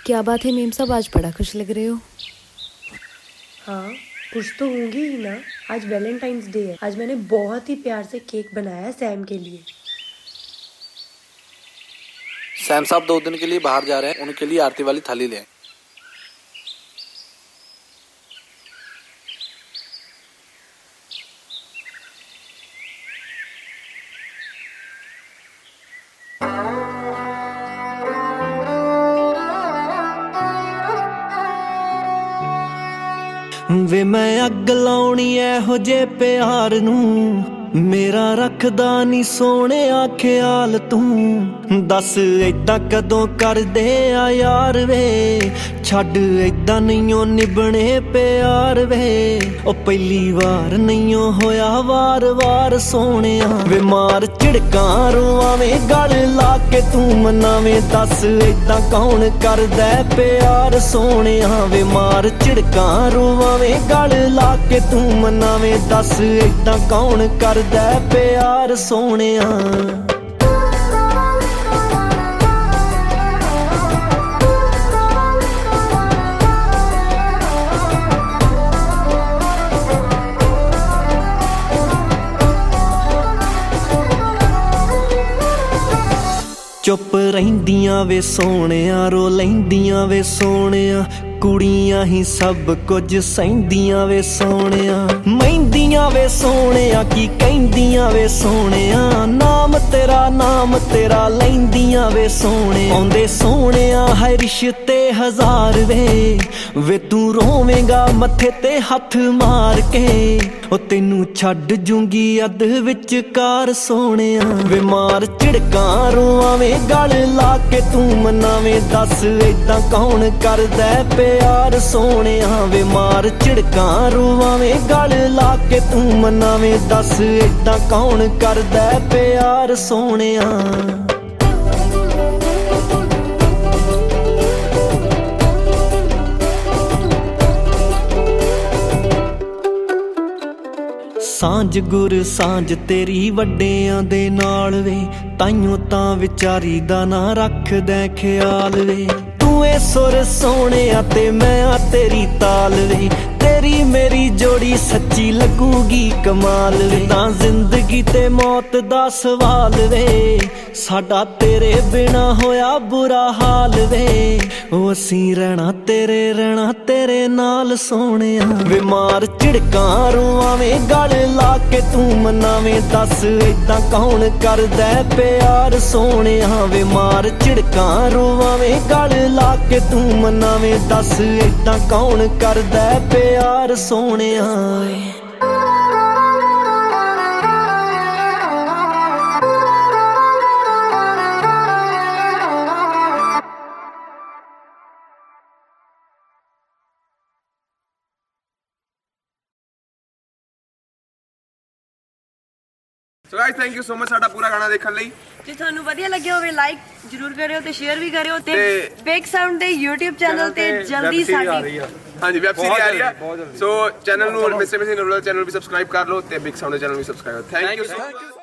क्या बात है मेम साहब, आज बड़ा खुश लग रहे हो। हाँ खुश तो होंगी ही ना। आज वैलेंटाइंस डे है। आज मैंने बहुत ही प्यार से केक बनाया है सैम के लिए। सैम साहब 2 दिन के लिए बाहर जा रहे हैं, उनके लिए आरती वाली थाली ले आए। ਵੇ ਮੈਂ ਅੱਗ ਲਾਉਣੀ ਇਹੋ ਜੇ ਪਿਆਰ ਨੂੰ, ਮੇਰਾ ਰੱਖਦਾ ਨੀ ਸੋਹਣਿਆ ਖਿਆਲ ਤੂੰ। ਦੱਸ ਏਦਾਂ ਕਦੋਂ ਕਰਦੇ ਆ ਯਾਰ ਵੇ, ਛੱਡ ਏਦਾਂ ਨਹੀਂਓ ਨਿਭਣੇ ਪਿਆਰ ਵੇ। ਉਹ ਪਹਿਲੀ ਵਾਰ ਨਹੀਂਓ ਹੋਇਆ ਵਾਰ-ਵਾਰ ਸੋਹਣਿਆ ਵੇ। ਮਾਰ ਝਿੜਕਾਂ ਰੋਵਾਵੇਂ ਗਲ ਲਾ ਕੇ ਤੂੰ ਮਨਾਵੇਂ। ਦੱਸ ਏਦਾਂ ਕੌਣ ਕਰਦਾ ਪਿਆਰ ਸੋਹਣਿਆ ਵੇ। ਮਾਰ ਝਿੜਕਾਂ ਰੋਵਾਵੇਂ ਗਲ ਲਾ ਕੇ ਤੂੰ ਮਨਾਵੇਂ। ਦੱਸ ਏਦਾਂ ਕੌਣ ਕਰਦਾ ਪਿਆਰ ਸੋਹਣਿਆ। ਚੁੱਪ ਰਹਿੰਦੀਆਂ ਵੇ ਸੋਹਣਿਆ, ਰੋ ਲੈਂਦੀਆਂ ਵੇ ਸੋਹਣਿਆ। ਕੁੜੀਆਂ ਹੀ ਸਭ ਕੁਝ ਸਹਿੰਦੀਆਂ ਵੇ ਸੋਹਣਿਆ। ਮਹਿੰਦੀਆਂ ਵੇ ਸੋਹਣਿਆ, ਕੀ ਕਹਿੰਦੀਆਂ ਵੇ ਸੋਹਣਿਆ। ਨਾਮ ਤੇਰਾ ਲੈਂਦੀਆਂ ਵੇ ਸੋਹਣਿਆ। ਆਉਂਦੇ ਸੋਹਣਿਆ ਹੈ ਰਿਸ਼ਤੇ ਹਜ਼ਾਰ ਵੇ। ਵੇ ਤੂੰ ਰੋਵੇਂਗਾ ਮੱਥੇ ਤੇ ਹੱਥ ਮਾਰ ਕੇ। ਉਹ ਤੈਨੂੰ ਛੱਡ ਜੂੰਗੀ ਅੱਧ ਵਿਚਕਾਰ ਸੋਹਣਿਆ ਵੇ। ਮਾਰ ਝਿੜਕਾਂ ਰੋਵਾਵੇਂ ਗਲ ਲਾ ਕੇ ਤੂੰ ਮਨਾਵੇਂ। ਦੱਸ ਏਦਾਂ ਕੌਣ ਕਰਦਾ ਪਿਆਰ ਸੋਹਣਿਆ ਵੇ। ਮਾਰ ਝਿੜਕਾਂ ਰੋਵਾਵੇਂ ਗਲ ਲਾ ਕੇ ਤੂੰ ਮਨਾਵੇਂ। ਦੱਸ ਏਦਾਂ ਕੌਣ ਕਰਦਾ ਪਿਆਰ ਸੋਹਣਿਆ। ਸਾਂਝ ਗੁਰ ਸਾਂਝ ਤੇਰੀ ਵੱਡਿਆਂ ਦੇ ਨਾਲ ਵੇ। ਤਾਈਓ ਤਾਂ ਵਿਚਾਰੀ ਦਾ ਨਾ ਰੱਖਦਾ ਖਿਆਲ ਵੇ। ਤੂੰ ਏ ਸੁਰ ਸੋਹਣਿਆ ਤੇ ਮੈਂ ਆ ਤੇਰੀ ਤਾਲ ਵੇ। ਤੇਰੀ ਮੇਰੀ ਜੋੜੀ ਸੱਚੀ ਲੱਗੂਗੀ ਕਮਾਲ ਵੇ। ਤਾਂ ਜ਼ਿੰਦਗੀ ਤੇ ਮੌਤ ਦਾ ਸਵਾਲ ਵੇ। ਸਾਡਾ ਤੇਰੇ ਬਿਨਾ ਹੋਇਆ ਬੁਰਾ ਹਾਲ ਵੇ। ਉਹ ਅਸੀਂ ਰਹਿਣਾ ਤੇਰੇ ਨਾਲ ਸੋਹਣਿਆ ਵੇ। ਮਾਰ ਝਿੜਕਾਂ ਰੋਵਾਵੇਂ ਗਲ ਲਾ ਕੇ ਤੂੰ ਮਨਾਵੇਂ। ਦੱਸ ਏਦਾਂ ਕੌਣ ਕਰਦਾ ਪਿਆਰ ਸੋਹਣਿਆ ਵੇ। ਮਾਰ ਝਿੜਕਾਂ ਰੋਵਾਵੇਂ ਗਲ ਲਾ ਕੇ ਤੂੰ ਮਨਾਵੇਂ। ਦੱਸ ਏਦਾਂ ਕੌਣ ਕਰਦਾ ਪਿਆਰ ਸੋਹਣਿਆ। So guys thank you so much ਸਾਡਾ ਪੂਰਾ ਗਾਣਾ ਦੇਖਣ ਲਈ। ਜੇ ਤੁਹਾਨੂੰ ਵਧੀਆ ਲੱਗਿਆ ਹੋਵੇ ਲਾਈਕ ਜਰੂਰ ਕਰਿਓ ਤੇ ਸ਼ੇਅਰ ਵੀ ਕਰਿਓ। ਤੇ ਬਿਗ ਸਾਊਂਡ ਦੇ YouTube ਚੈਨਲ ਤੇ ਜਲਦੀ ਸਾਡੀ ਹਾਂਜੀ ਵੈਬ ਸੀਰੀਜ਼ ਆ ਰਹੀ ਹੈ। ਸੋ ਚੈਨਲ ਨੂੰ ਮਿਸਟਰ ਮਿਸੀ ਨਰੂਲਰ ਚੈਨਲ ਵੀ ਸਬਸਕ੍ਰਾਈਬ ਕਰ ਲਓ ਤੇ ਬਿਗ ਸਾਊਂਡ ਦੇ ਚੈਨਲ ਵੀ subscribe. Thank you so much.